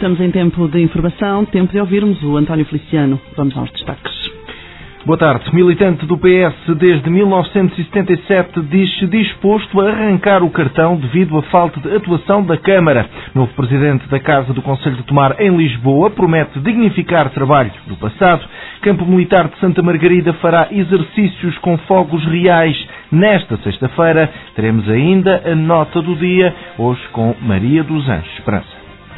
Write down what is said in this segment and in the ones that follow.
Estamos em tempo de informação, tempo de ouvirmos o António Feliciano. Vamos aos destaques. Boa tarde. Militante do PS desde 1977 diz-se disposto a arrancar o cartão devido à falta de atuação da Câmara. Novo presidente da Casa do Conselho de Tomar em Lisboa promete dignificar trabalho do passado. Campo Militar de Santa Margarida fará exercícios com fogos reais. Nesta sexta-feira teremos ainda a nota do dia, hoje com Maria dos Anjos Esperança.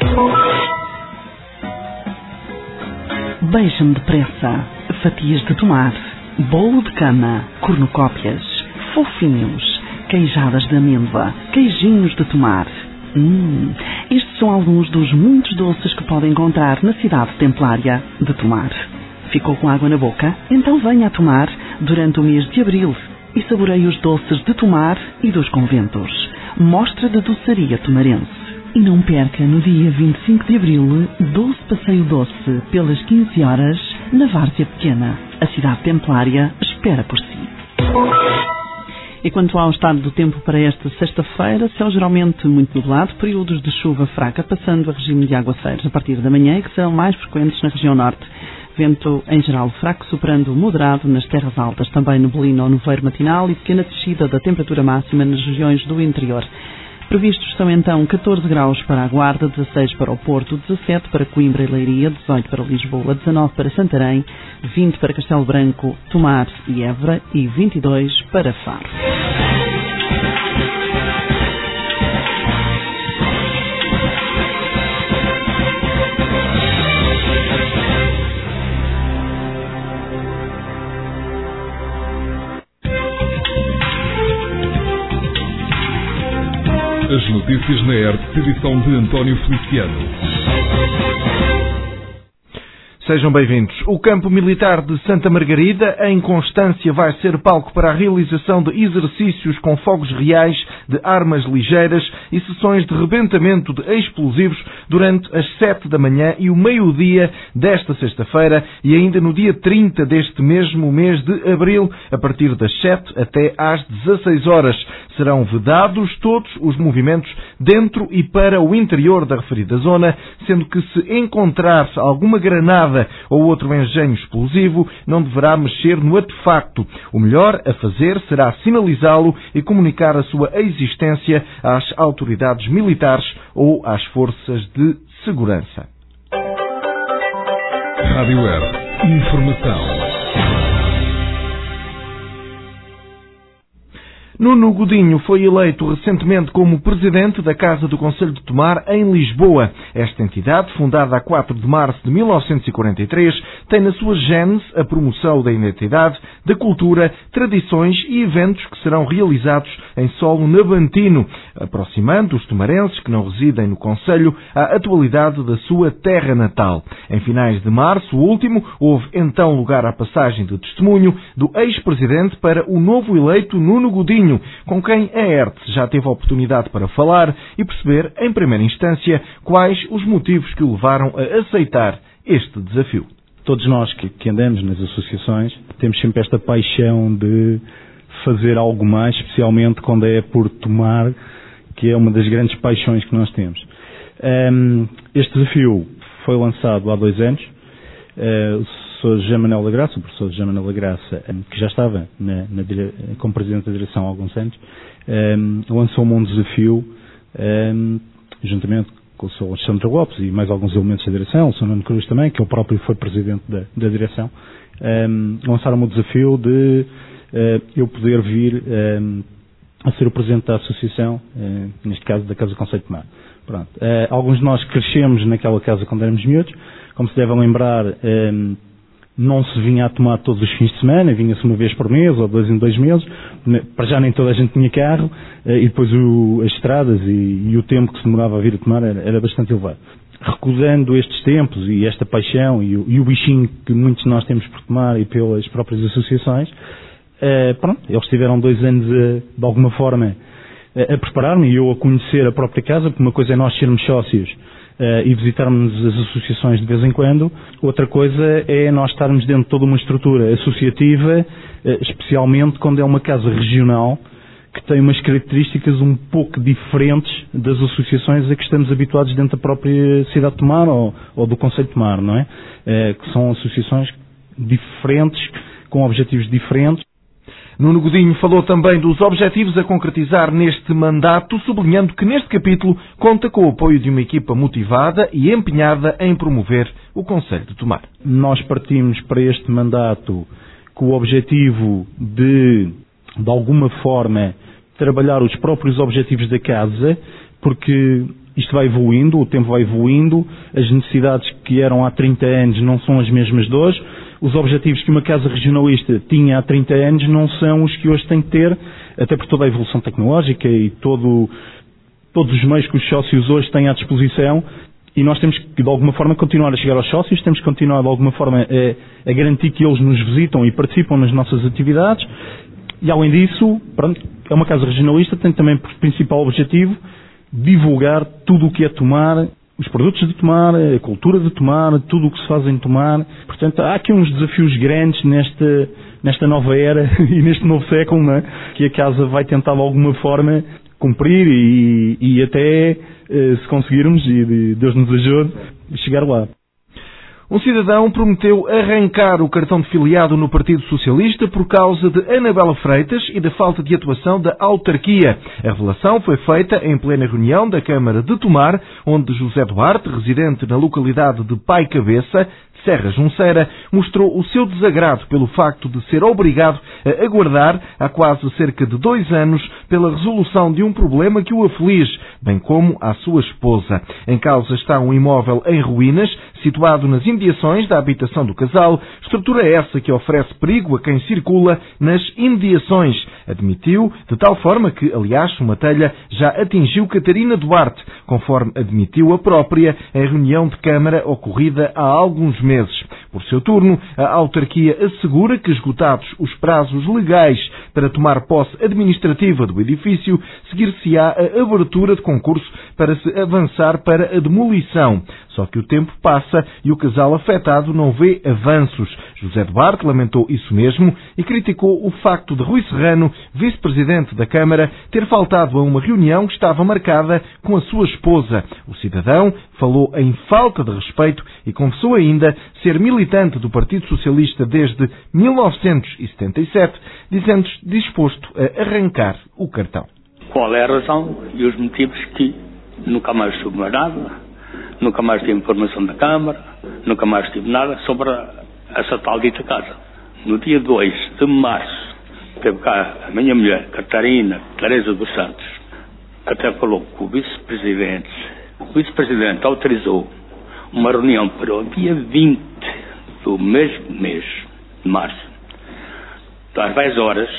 Beija-me depressa, fatias de tomar, bolo de cama, cornucópias, fofinhos, queijadas de amêndoa, queijinhos de tomar. Estes são alguns dos muitos doces que podem encontrar na cidade templária de Tomar. Ficou com água na boca? Então venha a Tomar durante o mês de abril e saboreie os doces de Tomar e dos conventos. Mostra de doçaria tomarense. E não perca, no dia 25 de abril, Doce Passeio Doce, pelas 15 horas, na Várzea Pequena. A cidade templária espera por si. E quanto ao estado do tempo para esta sexta-feira, céu geralmente muito nublado, períodos de chuva fraca, passando a regime de aguaceiros a partir da manhã, que serão mais frequentes na região norte. Vento em geral fraco, superando o moderado nas terras altas, também neblina ou nevoeiro matinal e pequena descida da temperatura máxima nas regiões do interior. Previstos são então 14 graus para a Guarda, 16 para o Porto, 17 para Coimbra e Leiria, 18 para Lisboa, 19 para Santarém, 20 para Castelo Branco, Tomar e Évora e 22 para Faro. As notícias na ERT, edição de António Feliciano. Sejam bem-vindos. O Campo Militar de Santa Margarida, em Constância, vai ser palco para a realização de exercícios com fogos reais de armas ligeiras e sessões de rebentamento de explosivos durante as 7 da manhã e o meio-dia desta sexta-feira e ainda no dia 30 deste mesmo mês de abril, a partir das 7 até às 16 horas. Serão vedados todos os movimentos dentro e para o interior da referida zona, sendo que se encontrar alguma granada ou outro engenho explosivo, não deverá mexer no artefacto. O melhor a fazer será sinalizá-lo e comunicar a sua existência às autoridades militares ou às forças de segurança. Rádio ERT. Informação. Nuno Godinho foi eleito recentemente como presidente da Casa do Conselho de Tomar em Lisboa. Esta entidade, fundada a 4 de março de 1943, tem na sua gênese a promoção da identidade, da cultura, tradições e eventos que serão realizados em solo navantino, aproximando os tomarenses que não residem no Conselho à atualidade da sua terra natal. Em finais de março último, houve então lugar à passagem de testemunho do ex-presidente para o novo eleito Nuno Godinho, com quem a ERT já teve a oportunidade para falar e perceber, em primeira instância, quais os motivos que o levaram a aceitar este desafio. Todos nós que andamos nas associações temos sempre esta paixão de fazer algo mais, especialmente quando é por tomar, que é uma das grandes paixões que nós temos. Este desafio foi lançado há 2 anos. O professor José Manuel da Graça, o professor José Manuel da Graça, que já estava como presidente da direção há alguns anos, lançou-me um desafio, juntamente com o Sr. Alexandre Lopes e mais alguns elementos da direção, o Sr. Nuno Cruz também, que ele próprio foi presidente da direção, lançaram-me o desafio de eu poder vir a ser o presidente da associação, neste caso da Casa do Conselho de Tomar. Pronto. Alguns de nós crescemos naquela casa quando éramos miúdos, como se devem lembrar, não se vinha a Tomar todos os fins de semana, vinha-se uma vez por mês ou 2 em 2 meses. Para já nem toda a gente tinha carro e depois as estradas e o tempo que se demorava a vir a Tomar era bastante elevado. Recordando estes tempos e esta paixão e o bichinho que muitos de nós temos por Tomar e pelas próprias associações, eles tiveram 2 anos de alguma forma a preparar-me e eu a conhecer a própria casa, porque uma coisa é nós sermos sócios e visitarmos as associações de vez em quando, outra coisa é nós estarmos dentro de toda uma estrutura associativa, especialmente quando é uma casa regional que tem umas características um pouco diferentes das associações a que estamos habituados dentro da própria cidade de Tomar ou do concelho de Tomar, não é? Que são associações diferentes, com objetivos diferentes. Nuno Godinho falou também dos objetivos a concretizar neste mandato, sublinhando que neste capítulo conta com o apoio de uma equipa motivada e empenhada em promover o concelho de Tomar. Nós partimos para este mandato com o objetivo de alguma forma, trabalhar os próprios objetivos da casa, porque isto vai evoluindo, o tempo vai evoluindo, as necessidades que eram há 30 anos não são as mesmas de hoje, os objetivos que uma casa regionalista tinha há 30 anos não são os que hoje tem que ter, até por toda a evolução tecnológica e todos os meios que os sócios hoje têm à disposição, e nós temos que, de alguma forma, continuar a chegar aos sócios, temos que continuar, de alguma forma, a garantir que eles nos visitam e participam nas nossas atividades. E, além disso, pronto, é uma casa regionalista, tem também por principal objetivo divulgar tudo o que é Tomar, os produtos de Tomar, a cultura de Tomar, tudo o que se faz em Tomar. Portanto, há aqui uns desafios grandes nesta nova era e neste novo século, não é? Que a casa vai tentar, de alguma forma, cumprir e até, se conseguirmos, e Deus nos ajude, chegar lá. Um cidadão prometeu arrancar o cartão de filiado no Partido Socialista por causa de Anabela Freitas e da falta de atuação da autarquia. A revelação foi feita em plena reunião da Câmara de Tomar, onde José Duarte, residente na localidade de Pai Cabeça, Serra Junceira, mostrou o seu desagrado pelo facto de ser obrigado a aguardar há quase cerca de 2 anos pela resolução de um problema que o aflige, bem como a sua esposa. Em causa está um imóvel em ruínas, situado nas imediações da habitação do casal, estrutura essa que oferece perigo a quem circula nas imediações. Admitiu, de tal forma que, aliás, uma telha já atingiu Catarina Duarte, conforme admitiu a própria em reunião de Câmara ocorrida há alguns meses. Por seu turno, a autarquia assegura que, esgotados os prazos legais para tomar posse administrativa do edifício, seguir-se-á a abertura de concurso para se avançar para a demolição. Só que o tempo passa e o casal afetado não vê avanços. José Duarte lamentou isso mesmo e criticou o facto de Rui Serrano, vice-presidente da Câmara, ter faltado a uma reunião que estava marcada com a sua esposa. O cidadão falou em falta de respeito e confessou ainda ser militante do Partido Socialista desde 1977, dizendo-se disposto a arrancar o cartão. Qual é a razão e os motivos que nunca mais soube mais nada, nunca mais tive informação da Câmara, nunca mais tive nada sobre essa tal dita casa. No dia 2 de março, teve cá a minha mulher, Catarina Teresa dos Santos, até falou com o vice-presidente. O vice-presidente autorizou uma reunião para o dia 20 do mesmo mês de março. Às 10 horas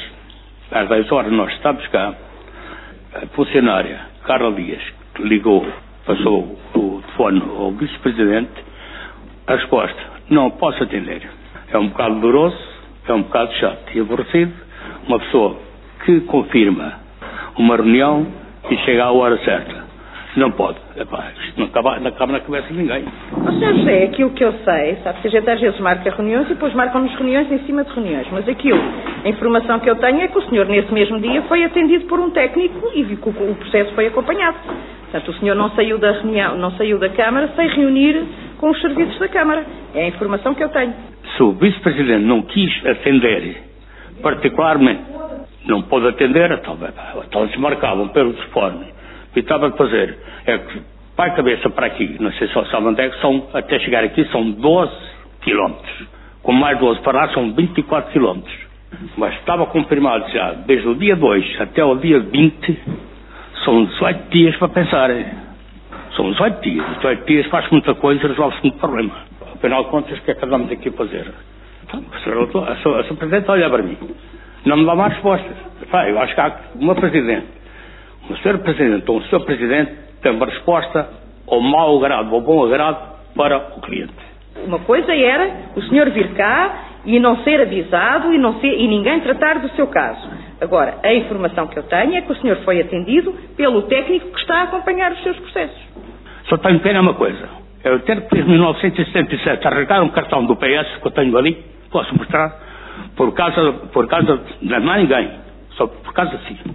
nós estávamos cá, a funcionária Carla Dias ligou, passou o telefone ao vice-presidente, a resposta: não posso atender. É um bocado doloroso, é um bocado chato e aborrecido uma pessoa que confirma uma reunião e chega à hora certa. Não pode. Epá, isto não cabe na cabeça de ninguém. Sr. José, aquilo que eu sei, sabe que a gente às vezes marca reuniões e depois marcam-nos reuniões em cima de reuniões, mas a informação que eu tenho é que o senhor nesse mesmo dia foi atendido por um técnico e que o processo foi acompanhado. Portanto, o senhor não saiu da reunião, não saiu da Câmara sem reunir com os serviços da Câmara. É a informação que eu tenho. Se o vice-presidente não quis atender, particularmente, não pôde atender, então desmarcavam pelo telefone. E estava a fazer, é que Pai Cabeça para aqui, não sei se sabe onde é que são, até chegar aqui são 12 quilómetros. Com mais 12 para lá são 24 quilómetros. Mas estava confirmado já, desde o dia 2 até o dia 20, são 18 dias para pensar. São 18 dias. 18 dias faz muita coisa e resolve-se muito problema. Afinal de contas, o que é que andamos aqui a fazer? Então, a Sra. Presidente olha para mim. Não me dá mais respostas. Eu acho que há uma Presidente. O Sr. Presidente ou o Sr. Presidente tem uma resposta ao mau agrado, ao bom agrado para o cliente. Uma coisa era o senhor vir cá e não ser avisado e ninguém tratar do seu caso. Agora, a informação que eu tenho é que o senhor foi atendido pelo técnico que está a acompanhar os seus processos. Só tenho pena uma coisa. Eu ter que, em 1977, arrancar um cartão do PS que eu tenho ali, posso mostrar, por causa de não há ninguém, só por causa de si.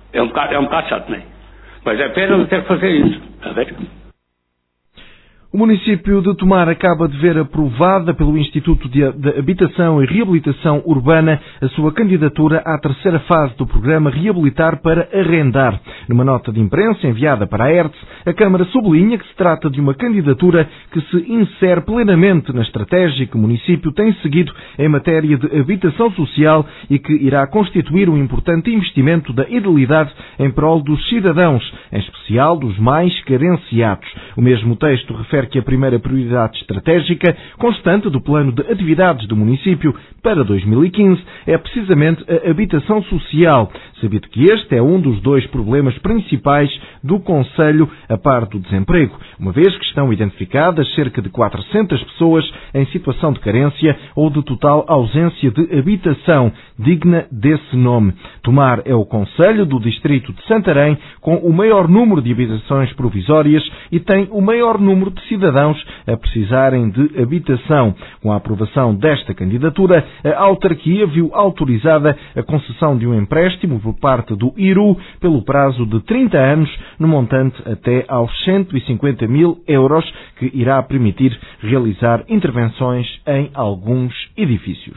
É um bocado chato, não é? Mas é pena ter que fazer isso, está a ver? O município de Tomar acaba de ver aprovada pelo Instituto de Habitação e Reabilitação Urbana a sua candidatura à terceira fase do programa Reabilitar para Arrendar. Numa nota de imprensa enviada para a ERTS, a Câmara sublinha que se trata de uma candidatura que se insere plenamente na estratégia que o município tem seguido em matéria de habitação social e que irá constituir um importante investimento da idilidade em prol dos cidadãos, em especial dos mais carenciados. O mesmo texto refere que a primeira prioridade estratégica constante do plano de atividades do município para 2015 é precisamente a habitação social, sabido que este é um dos dois problemas principais do concelho a par do desemprego, uma vez que estão identificadas cerca de 400 pessoas em situação de carência ou de total ausência de habitação digna desse nome. Tomar é o concelho do distrito de Santarém com o maior número de habitações provisórias e tem o maior número de cidadãos a precisarem de habitação. Com a aprovação desta candidatura, a autarquia viu autorizada a concessão de um empréstimo por parte do IRU pelo prazo de 30 anos, no montante até aos 150 mil euros, que irá permitir realizar intervenções em alguns edifícios.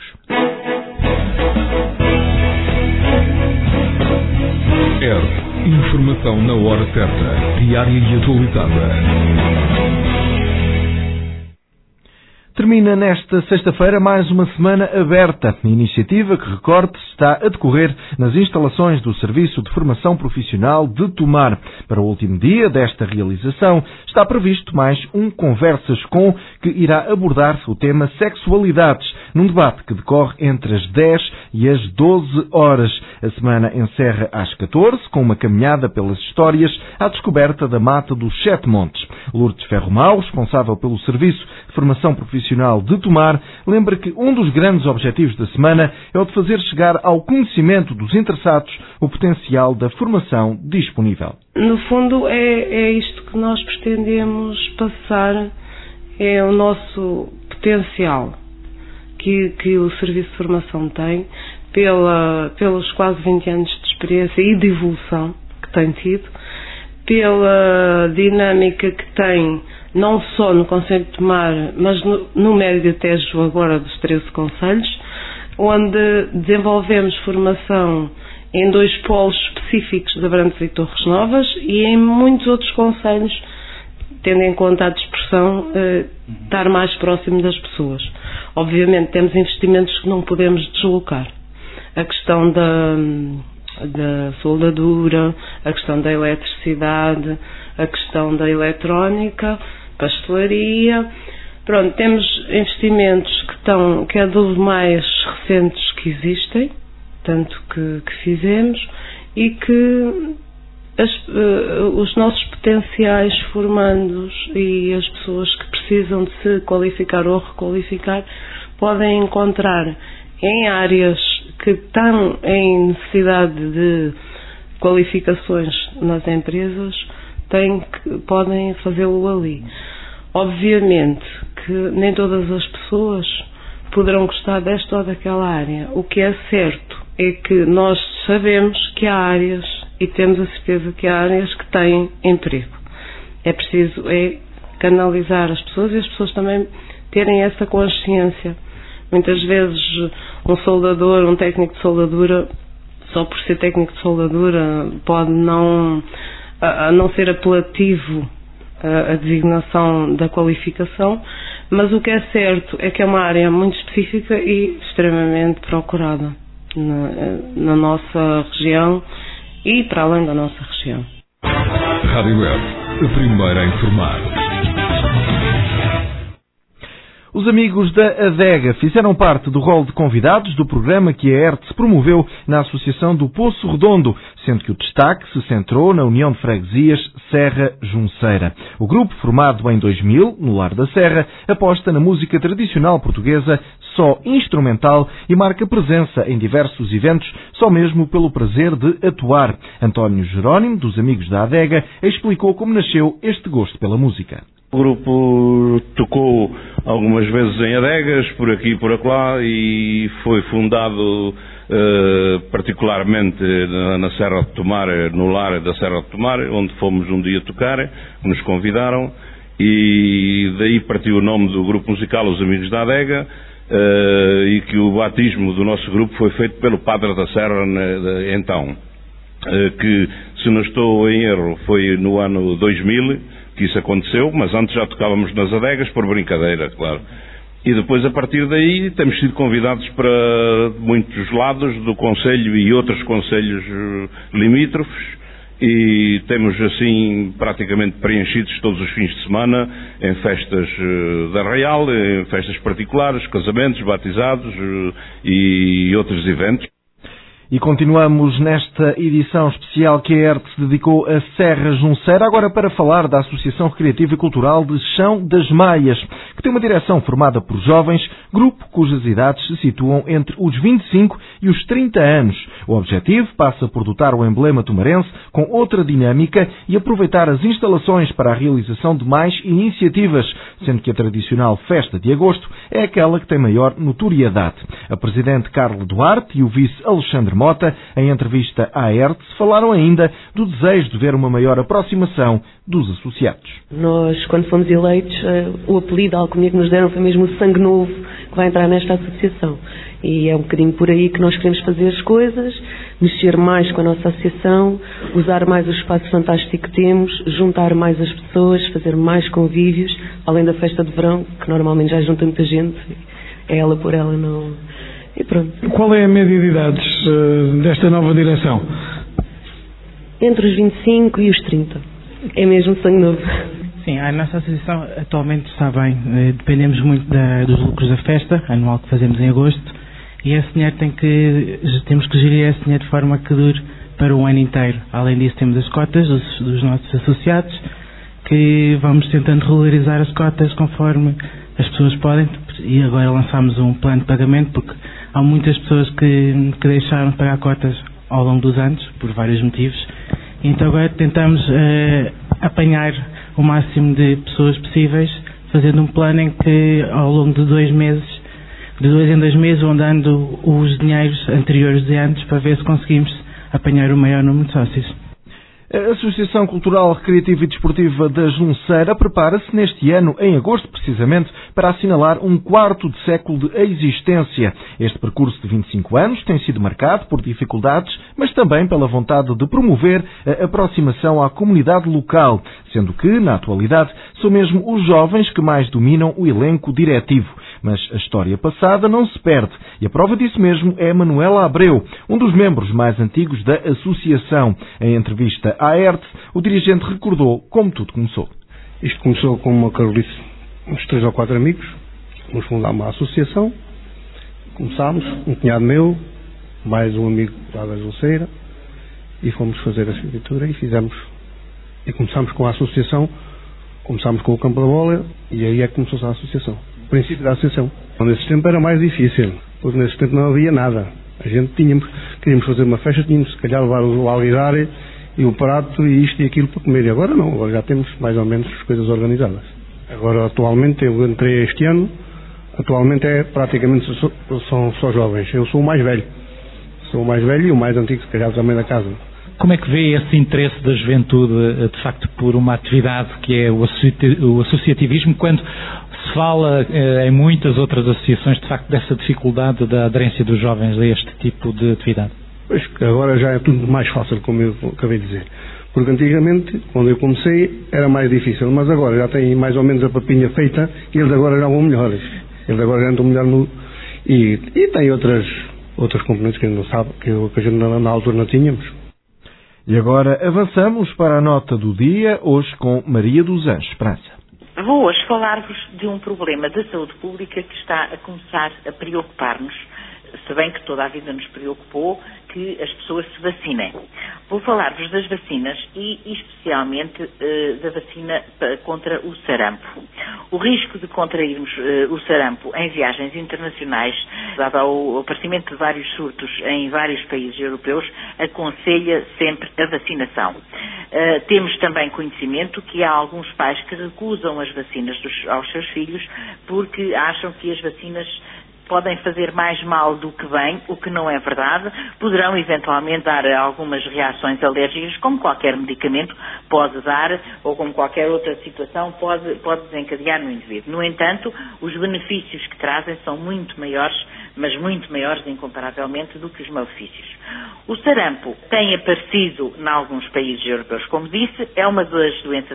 Informação na hora certa, diária e atualizada. Termina nesta sexta-feira mais uma semana aberta. A iniciativa, que recorde, está a decorrer nas instalações do Serviço de Formação Profissional de Tomar. Para o último dia desta realização, está previsto mais um Conversas com, que irá abordar o tema sexualidades, num debate que decorre entre as 10 e as 12 horas. A semana encerra às 14, com uma caminhada pelas histórias à descoberta da Mata dos Sete Montes. Lourdes Ferromau, responsável pelo Serviço de Formação Profissional de Tomar, lembra que um dos grandes objetivos da semana é o de fazer chegar ao conhecimento dos interessados o potencial da formação disponível. No fundo, é isto que nós pretendemos passar, é o nosso potencial que o Serviço de Formação tem, pelos quase 20 anos de experiência e de evolução que tem tido, pela dinâmica que tem, não só no Concelho de Tomar, mas no Médio Tejo agora dos 13 concelhos, onde desenvolvemos formação em 2 polos específicos de Abrantes e Torres Novas e em muitos outros concelhos, tendo em conta a dispersão, estar mais próximo das pessoas. Obviamente temos investimentos que não podemos deslocar. A questão da soldadura, a questão da eletricidade, a questão da eletrónica, pastelaria. Pronto, temos investimentos que é dos mais recentes que existem, tanto que fizemos, e que os nossos potenciais formandos e as pessoas que precisam de se qualificar ou requalificar podem encontrar em áreas que estão em necessidade de qualificações nas empresas, podem fazê-lo ali. Obviamente que nem todas as pessoas poderão gostar desta ou daquela área. O que é certo é que nós sabemos que há áreas, e temos a certeza que há áreas que têm emprego. É preciso canalizar as pessoas e as pessoas também terem essa consciência. Muitas vezes um soldador, um técnico de soldadura, só por ser técnico de soldadura, pode não ser apelativo a designação da qualificação, mas o que é certo é que é uma área muito específica e extremamente procurada na nossa região e para além da nossa região. Rádio Web, a primeira a informar. Os amigos da Adega fizeram parte do rol de convidados do programa que a ERTS promoveu na Associação do Poço Redondo, sendo que o destaque se centrou na União de Freguesias Serra Junceira. O grupo, formado em 2000, no Lar da Serra, aposta na música tradicional portuguesa só instrumental e marca presença em diversos eventos só mesmo pelo prazer de atuar. António Jerónimo, dos Amigos da Adega, explicou como nasceu este gosto pela música. O grupo tocou algumas vezes em adegas, por aqui e por acolá, e foi fundado particularmente na Serra de Tomar, no lar da Serra de Tomar, onde fomos um dia tocar, nos convidaram, e daí partiu o nome do grupo musical Os Amigos da Adega, e que o batismo do nosso grupo foi feito pelo Padre da Serra, então, que, se não estou em erro, foi no ano 2000 que isso aconteceu, mas antes já tocávamos nas adegas por brincadeira, claro. E depois, a partir daí, temos sido convidados para muitos lados do concelho e outros concelhos limítrofes, e temos assim praticamente preenchidos todos os fins de semana em festas de arraial, em festas particulares, casamentos, batizados e outros eventos. E continuamos nesta edição especial que a ERT se dedicou a Serra Junceira, agora para falar da Associação Recreativa e Cultural de Chão das Maias, que tem uma direção formada por jovens, grupo cujas idades se situam entre os 25 e os 30 anos. O objetivo passa por dotar o emblema tomarense com outra dinâmica e aproveitar as instalações para a realização de mais iniciativas, sendo que a tradicional Festa de Agosto é aquela que tem maior notoriedade. A Presidente Carla Duarte e o Vice Alexandre Mota, em entrevista à ERT, falaram ainda do desejo de ver uma maior aproximação dos associados. Nós, quando fomos eleitos, o apelido, a alcunha que nos deram foi mesmo o sangue novo que vai entrar nesta associação. E é um bocadinho por aí que nós queremos fazer as coisas, mexer mais com a nossa associação, usar mais o espaço fantástico que temos, juntar mais as pessoas, fazer mais convívios, além da festa de verão, que normalmente já junta muita gente, é ela por ela, não... E pronto. Qual é a média de idades desta nova direção? Entre os 25 e os 30. É mesmo sangue novo. Sim, a nossa associação atualmente está bem. Dependemos muito dos lucros da festa anual que fazemos em agosto, e esse dinheiro temos que gerir esse dinheiro de forma que dure para o ano inteiro. Além disso, temos as cotas dos nossos associados, que vamos tentando regularizar as cotas conforme as pessoas podem, e agora lançámos um plano de pagamento, porque há muitas pessoas que deixaram de pagar cotas ao longo dos anos, por vários motivos, e então agora tentamos apanhar o máximo de pessoas possíveis, fazendo um plano em que ao longo de 2 meses, de 2 em 2 meses, vão dando os dinheiros anteriores de anos para ver se conseguimos apanhar o maior número de sócios. A Associação Cultural, Recreativa e Desportiva da Junceira prepara-se neste ano, em agosto precisamente, para assinalar um 4º século de existência. Este percurso de 25 anos tem sido marcado por dificuldades, mas também pela vontade de promover a aproximação à comunidade local, sendo que, na atualidade, são mesmo os jovens que mais dominam o elenco diretivo. Mas a história passada não se perde, e a prova disso mesmo é Manuela Abreu, um dos membros mais antigos da associação. Em entrevista à ERT, o dirigente recordou como tudo começou. Isto começou com uma carolice, uns 3 ou 4 amigos, fomos fundar uma associação, começámos, um cunhado meu, mais um amigo lá da Junceira, e fomos fazer a escritura e começámos com a associação, começámos com o campo da bola, e aí é que começou a associação. O princípio da associação. Nesse tempo era mais difícil, porque nesse tempo não havia nada. A gente queríamos fazer uma festa, tínhamos se calhar levar o alguidar e o prato e isto e aquilo para comer. E agora não, agora já temos mais ou menos as coisas organizadas. Agora atualmente, eu entrei este ano, atualmente praticamente são só jovens. Eu sou o mais velho. Sou o mais velho e o mais antigo, se calhar, também da casa. Como é que vê esse interesse da juventude, de facto, por uma atividade que é o associativismo, quando se fala em muitas outras associações, de facto, dessa dificuldade da aderência dos jovens a este tipo de atividade? Pois que agora já é tudo mais fácil, como eu acabei de dizer. Porque antigamente, quando eu comecei, era mais difícil, mas agora já tem mais ou menos a papinha feita e eles agora já vão melhores. Eles agora já andam melhor no... E tem outras componentes que a gente não sabe, que a gente na altura não tínhamos. E agora avançamos para a nota do dia, hoje com Maria dos Anjos Esperança. Vou hoje falar-vos de um problema da saúde pública que está a começar a preocupar-nos, se bem que toda a vida nos preocupou que as pessoas se vacinem. Vou falar-vos das vacinas e especialmente da vacina contra o sarampo. O risco de contrairmos o sarampo em viagens internacionais, dado ao aparecimento de vários surtos em vários países europeus, aconselha sempre a vacinação. Temos também conhecimento que há alguns pais que recusam as vacinas aos seus filhos porque acham que as vacinas podem fazer mais mal do que bem, o que não é verdade. Poderão eventualmente dar algumas reações alérgicas, como qualquer medicamento pode dar, ou como qualquer outra situação pode desencadear no indivíduo. No entanto, os benefícios que trazem são muito maiores, mas muito maiores incomparavelmente do que os malefícios. O sarampo tem aparecido em alguns países europeus, como disse, é uma das doenças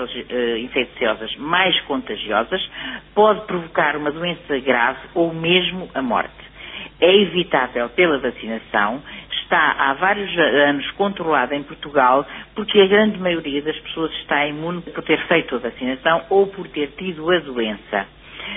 infecciosas mais contagiosas, pode provocar uma doença grave ou mesmo a morte. É evitável pela vacinação, está há vários anos controlada em Portugal, porque a grande maioria das pessoas está imune por ter feito a vacinação ou por ter tido a doença.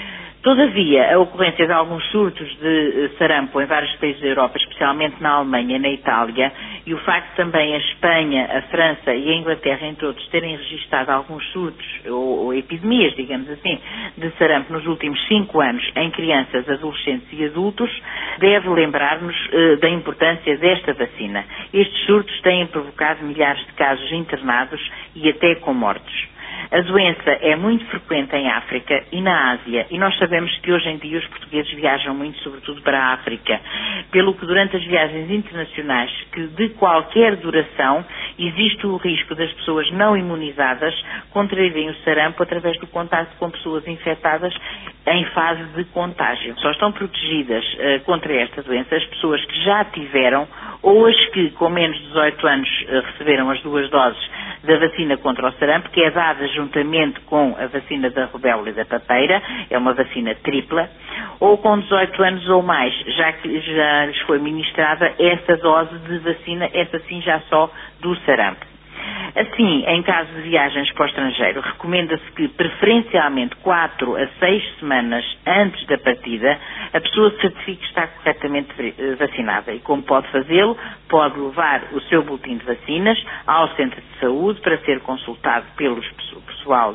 Todavia, a ocorrência de alguns surtos de sarampo em vários países da Europa, especialmente na Alemanha e na Itália, e o facto também a Espanha, a França e a Inglaterra, entre outros, terem registado alguns surtos ou epidemias, digamos assim, de sarampo nos últimos 5 anos em crianças, adolescentes e adultos, deve lembrar-nos da importância desta vacina. Estes surtos têm provocado milhares de casos internados e até com mortes. A doença é muito frequente em África e na Ásia, e nós sabemos que hoje em dia os portugueses viajam muito, sobretudo para a África, pelo que durante as viagens internacionais, que de qualquer duração, existe o risco das pessoas não imunizadas contraírem o sarampo através do contato com pessoas infectadas em fase de contágio. Só estão protegidas contra esta doença as pessoas que já tiveram ou as que com menos de 18 anos receberam as 2 doses da vacina contra o sarampo, que é dada juntamente com a vacina da rubéola e da papeira, é uma vacina tripla, ou com 18 anos ou mais, já que já lhes foi ministrada essa dose de vacina, essa sim já só do sarampo. Assim, em caso de viagens para o estrangeiro, recomenda-se que, preferencialmente 4 a 6 semanas antes da partida, a pessoa certifique que está corretamente vacinada. E como pode fazê-lo, pode levar o seu boletim de vacinas ao centro de saúde para ser consultado pelo pessoal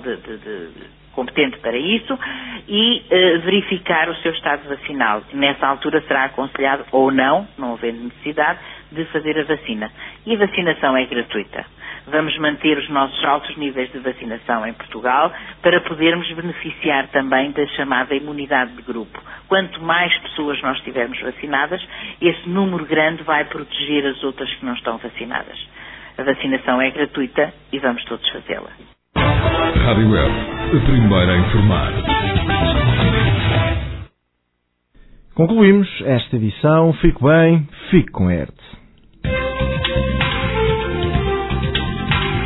competente para isso e verificar o seu estado vacinal. Nessa altura será aconselhado ou não havendo necessidade, de fazer a vacina. E a vacinação é gratuita. Vamos manter os nossos altos níveis de vacinação em Portugal para podermos beneficiar também da chamada imunidade de grupo. Quanto mais pessoas nós tivermos vacinadas, esse número grande vai proteger as outras que não estão vacinadas. A vacinação é gratuita e vamos todos fazê-la. Rádio Web, a primeira a informar. Concluímos esta edição. Fique bem, fique com a ERT.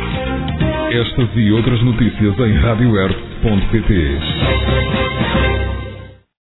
Estas e outras notícias em radioert.pt.